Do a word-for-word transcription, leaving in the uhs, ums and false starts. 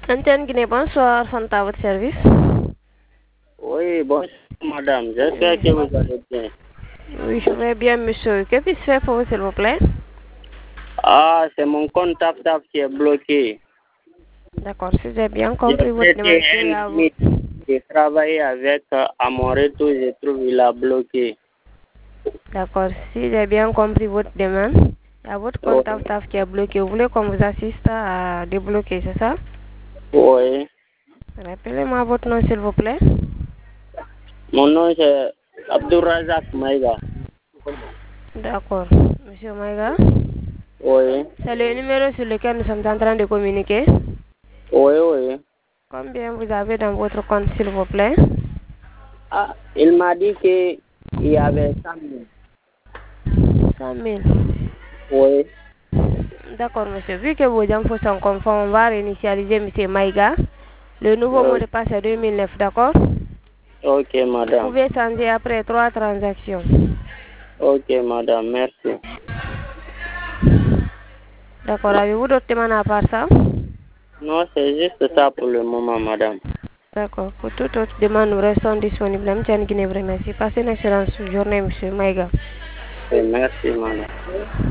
Antenne Guinée, bonsoir, Fanta, à votre service. Oui, bonsoir madame, j'espère que vous allez bien. Oui, je vais bien, monsieur. Que puis-je faire pour vous, s'il vous plaît? Ah, c'est mon compte TapTap qui est bloqué. D'accord, si j'ai bien J'ai compris votre prêté demande, un à vous. ami, j'ai travaillé avec, euh, à mon retour, je trouve qu'il a bloqué. D'accord, si j'ai bien compris votre demande, il y a votre compte Oui. TAF qui est bloqué. Vous voulez qu'on vous assiste à débloquer, c'est ça? Oui. Rappelez-moi votre nom, s'il vous plaît. Mon nom c'est Abdourazak Maïga. D'accord, monsieur Maïga. Oui. C'est le numéro sur lequel nous sommes en train de communiquer. Oui, oui. Combien vous avez dans votre compte, s'il vous plaît? Ah, il m'a dit qu'il y avait cent mille. cent mille. Oui. D'accord, monsieur. Vu que vos infos sont conformes, on va réinitialiser monsieur Maïga. Le nouveau mot Ok, de passe est deux mille neuf, d'accord? ok, Vous madame. pouvez changer après trois transactions. Ok, madame, merci. D'accord, avez-vous d'autres demandes à part ça? Non, c'est juste ça pour le moment, madame. D'accord, pour toute autre demande, nous restons disponibles. Monsieur Guinée, merci. Passez une excellente journée, monsieur Maïga. Et merci, madame.